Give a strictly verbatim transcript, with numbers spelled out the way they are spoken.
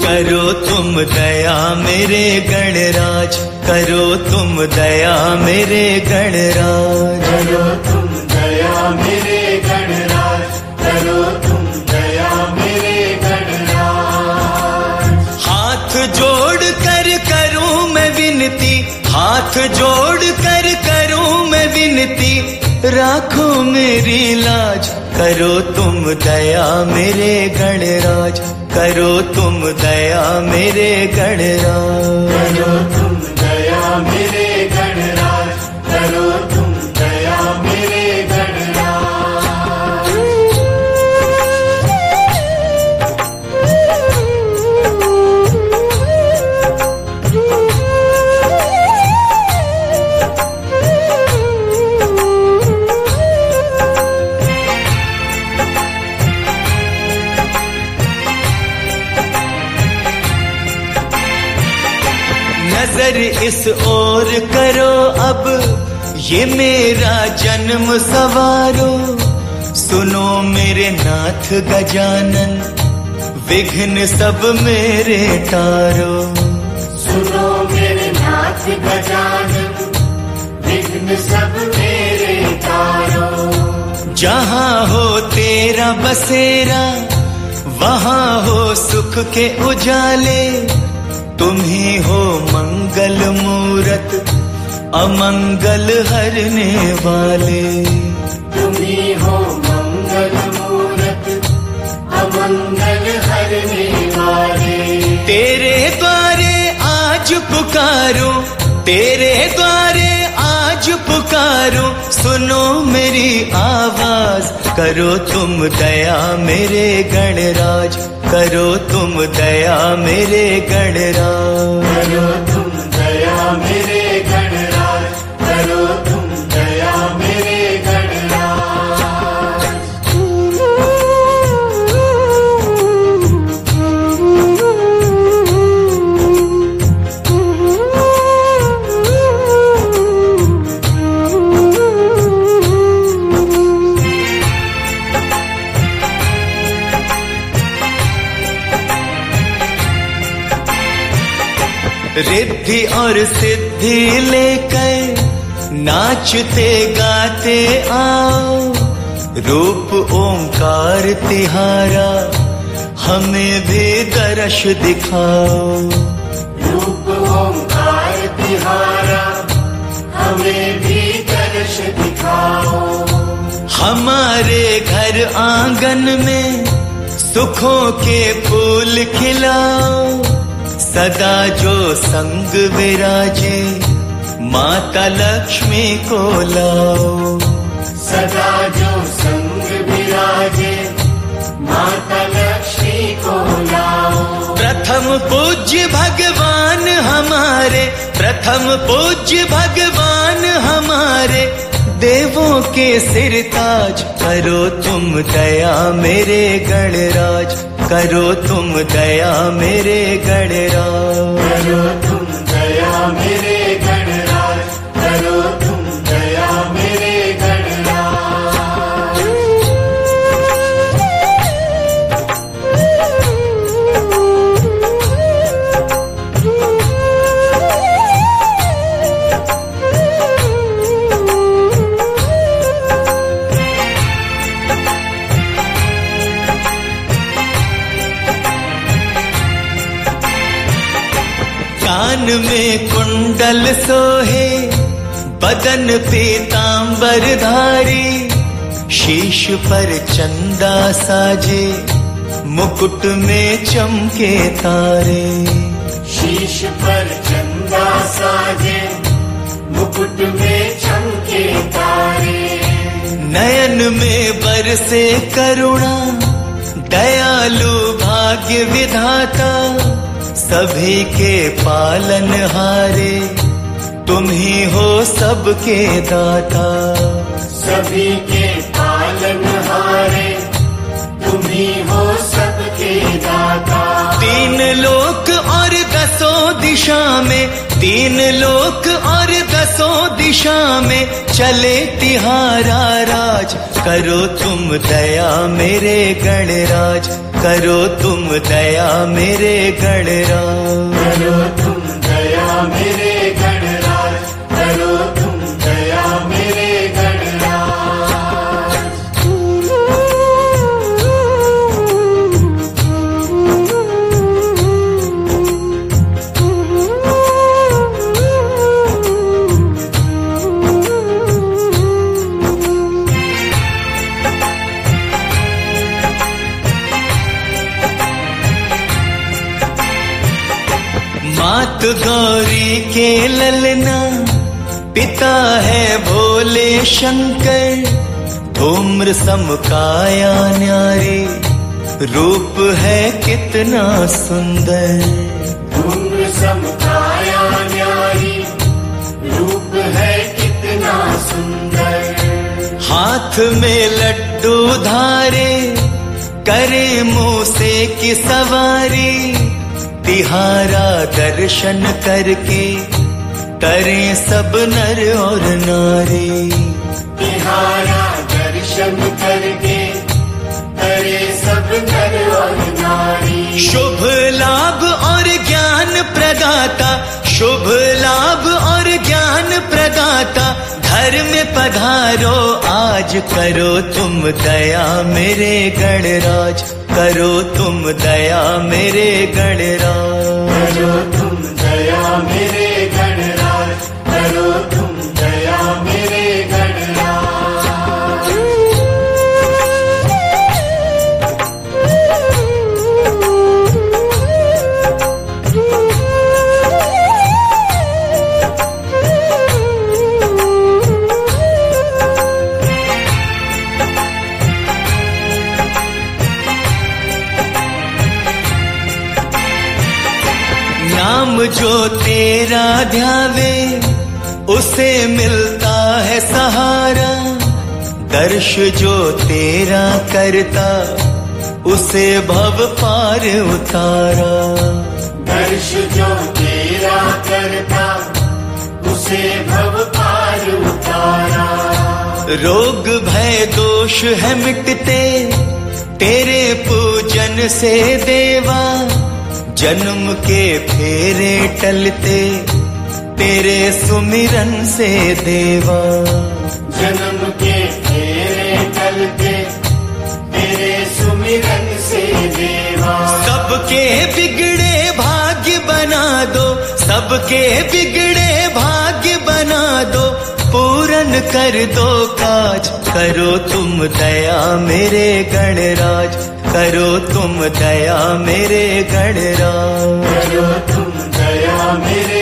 करो तुम दया मेरे गणराज, करो तुम दया मेरे गणराज, करो तुम दया मेरे गणराज, करो तुम दया मेरे गणराज। हाथ जोड़ कर करूं मैं विनती, हाथ जोड़ कर करूं मैं विनती, राखो मेरी लाज, करो तुम दया मेरे गणराज, करो तुम दया मेरे गणराज, करो तुम दया मेरे गणराज, करो तुम दया मेरे गणराज। नजर इस ओर करो अब, ये मेरा जन्म सवारो, सुनो मेरे नाथ गजानन, विघ्न सब मेरे तारो। सुनो मेरे नाथ गजानन, विघ्न सब मेरे तारो। जहाँ हो तेरा बसेरा, वहाँ हो सुख के उजाले, तुम ही हो मंगल मूरत, अमंगल हरने वाले। तुम ही हो मंगल मूरत, अमंगल हरने वाले। तेरे द्वारे आज पुकारो, तेरे द्वारे आज पुकारो, सुनो मेरी आवाज, करो तुम दया मेरे गणराज, करो तुम दया मेरे गणराज, करो तुम दया मेरे गणराज, करो तुम दया मेरे गणराज। रिद्धि और सिद्धि लेकर नाचते गाते आओ, रूप ओंकार तिहारा हमें भी दर्श दिखाओ। रूप ओंकार तिहारा हमें भी दर्श दिखाओ। हमारे घर आंगन में सुखों के फूल खिलाओ, सदा जो संग विराजे माता लक्ष्मी को लाओ। सदा जो संग विराजे माता लक्ष्मी को लाओ। प्रथम पूज्य भगवान हमारे, प्रथम पूज्य भगवान हमारे, देवों के सिर ताज, करो तुम दया मेरे गणराज, करो तुम दया मेरे गणराज, करो तुम दया मेरे गणराज, करो तुम दया मेरे गणराज। कान में कुंडल सोहे, बदन पीतांबर धारी, शीश पर चंदा साजे, मुकुट में चमके तारे। शीश पर चंदा साजे, मुकुट में चमके तारे। नयन में बरसे करुणा, दयालु भाग्य विधाता, सभी के पालनहारे, तुम ही हो सबके दाता। सभी के पालनहारे, तुम ही हो सबके दाता। तीन लोक और दसों दिशा में, तीन लोक और दसों दिशा में चले तिहारा राज। करो तुम दया मेरे गणराज, करो तुम दया मेरे गणराज। करो तुम दया मेरे गणराज, करो तुम दया मेरे मात गौरी के ललना, पिता है भोले शंकर। धूम्र समकाया न्यारी, रूप है कितना सुंदर। धूम्र समकाया न्यारी, रूप है कितना सुंदर। हाथ में लड्डू धारे, करे मूसे की सवारी। तिहारा दर्शन करके करें सब नर और नारी। तिहारा दर्शन करके करे सब नर और नारी। शुभ लाभ और ज्ञान प्रदाता, शुभ लाभ और ज्ञान प्रदाता। घर में पधारो आज, करो तुम दया मेरे गणराज, करो तुम दया मेरे गणराज। करो तुम दया मेरे गणराज, करो तुम दया मेरे गणराज। नाम जो तेरा ध्यावे, उसे मिलता है सहारा। दर्श जो तेरा करता, उसे भव पार उतारा। दर्श जो तेरा करता, उसे भव पार उतारा। रोग भय दोष है मिटते, तेरे पूजन से देवा। जन्म के फेरे टलते, तेरे सुमिरन से देवा। जन्म के फेरे टलते, तेरे सुमिरन से देवा। सबके बिगड़े भाग्य बना दो, सबके बिगड़े भाग्य बना दो। पूरन कर दो काज, करो तुम दया मेरे गणराज, करो तुम दया मेरे गणराज। करो तुम दया मेरे